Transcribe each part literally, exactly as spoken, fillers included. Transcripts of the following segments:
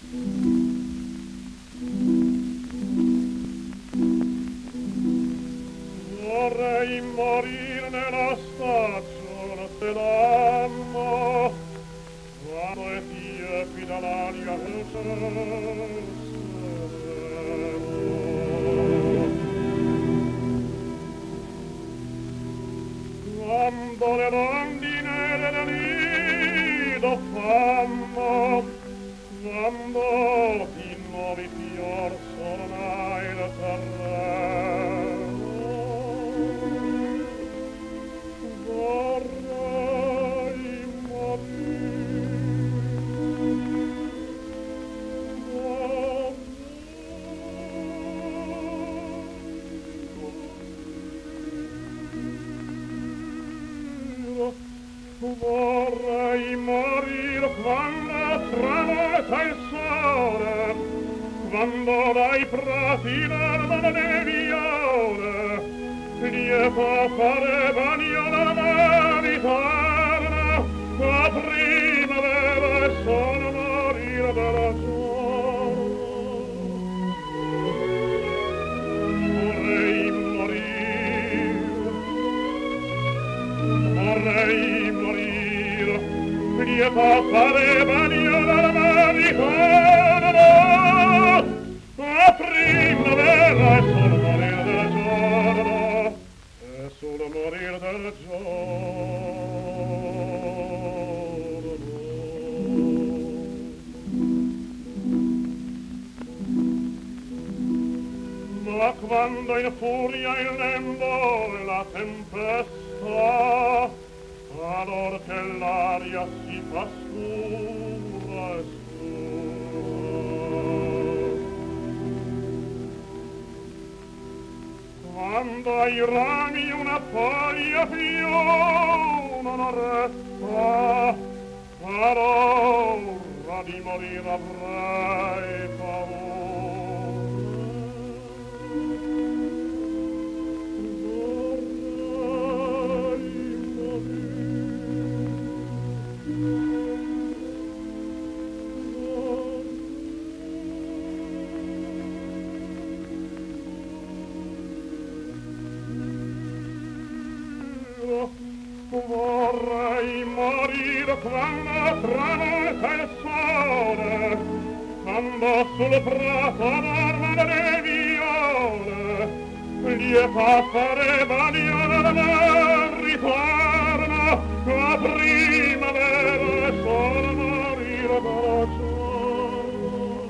Vorrei morire nella stagione dell'anno, quando è tiepida l'aria del cielo sereno. Quando le rondinelle del nido fanno, quando i nuovi fior sono il terreno, vorrei morire, vorrei morire quando tramonta il sole, quando dai prati l'armano le viole, lieto fare bagno nella ritorno, la primavera e sono morire della giorno. Vorrei morire, vorrei morire, lieto fare bagno nella ritorno, la primavera e sono morire della giorno, e solo morire del giorno. Ma quando in furia il lembo e la tempesta, allor che l'aria si fa scura e scura, quando ai rami una foglia più non resta, allora di morire avrei paura. Vorrei morire quando tramonta il sole, quando sul prato dormono le viole, lieta fare bagno nel ritorno, la primavera e solo morire dalla giorno.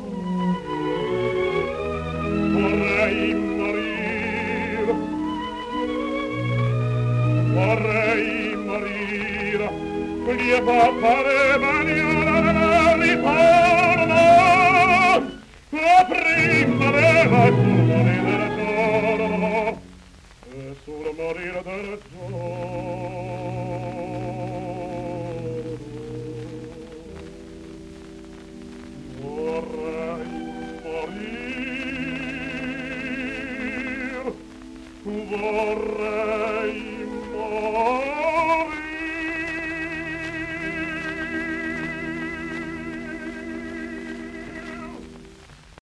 Vorrei morire, vorrei morire, lieta fare bagno nel ritorno, la primavera e solo morire del giorno, e solo morire del giorno. Vorrei morire, vorrei